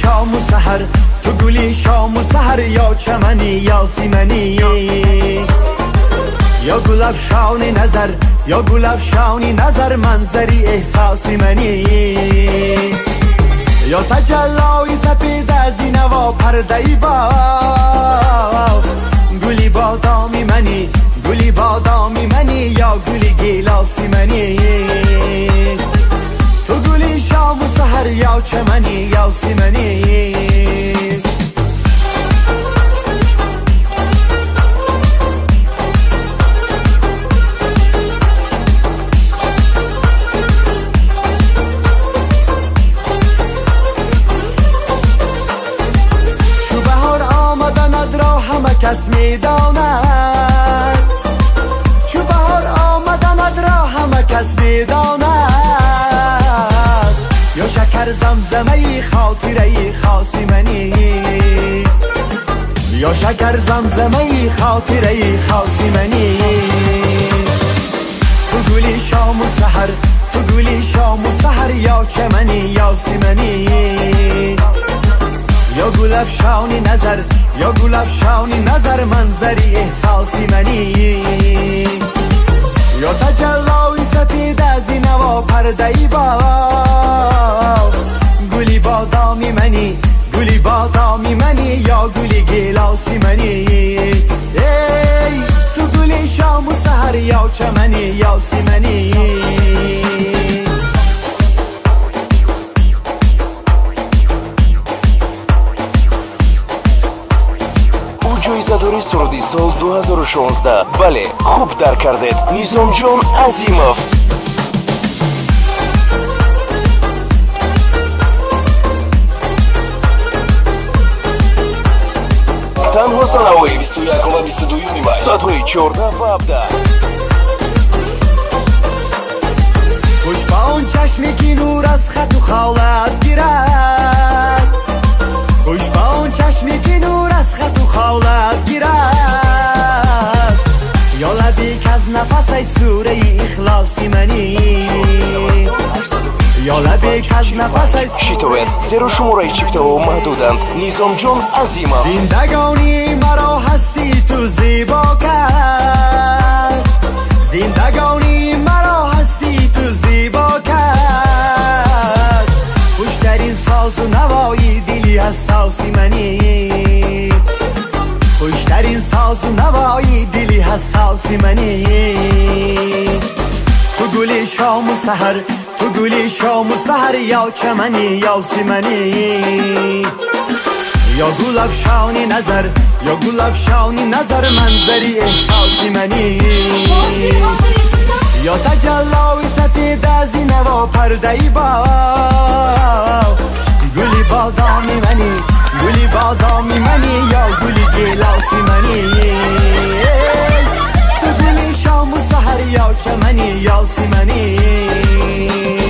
شام و سحر، تو گلی شام و سحر، یا چمنی یا سیمنی، یا گل افشان نظر، یا گل افشان نظر، منظری احساسی منی، یا تجلای سپید از نوا پردهی با گلی بادامی منی، گلی بادامی منی، یا گلی گیلاسی منی، تو گلی شام و سحر، یا چمنی یا سیمنی. چو بهار آمدند را همه کس میداند، چو بهار آمدند را همه کس میداند، یا شکر زمزمه خاطره خاصی منی، یا شکر زمزمه خاطره خاصی منی، تو گلی شام و سحر، تو گلی شام و سحر، یا چمنی یا سیمنی، یا گل افشان نظر، یا گل افشان نظر، منظری احساسی منی، یا تجلای سپید از نوا پردهی با گلی بادامی منی، گلی بادامی منی، یا گلی گیلاسی منی، ای تو گلی شام و سحر، یا چمنی یا سیمنی. جایزه‌داری سرودی سال 2016. بله خوب درک کردید. نیزام جان عظیمов. تنها سنوی 21 و 22 مای ساعت‌های 14 و 17. خوش با اون چشمی که نور از خط و خالت گیرد، خوش با اون چشمی که نور از خط و خالت گیرد، یا لبی که از نفس ای سوره اخلاصی منی، یا لبی که از نفس ای شیطوین زیرو شماره چیپتا و محدودند. نیزام جان عظیمов. زندگانی مرا هستی تو زیبا کرد، زندگانی مرا هستی تو زیبا کرد، خوشترین ساز و نوایی دلی حساسی منی، خوشترین ساز و نوایی دلی حساسی منی، تو گلی شام و سحر، تو گلی شام و سحر، یا چمنی یا سیمنی، یا گل افشان نظر، یا گل افشان نظر، منظری احساسی منی، یا تجلای سپید از نوا پردهی با گلی بادامی منی، گلی بادامی منی، یا گلی گیلاسی منی، تو گلی شام و سحر، یا چمنی یا سیمنی.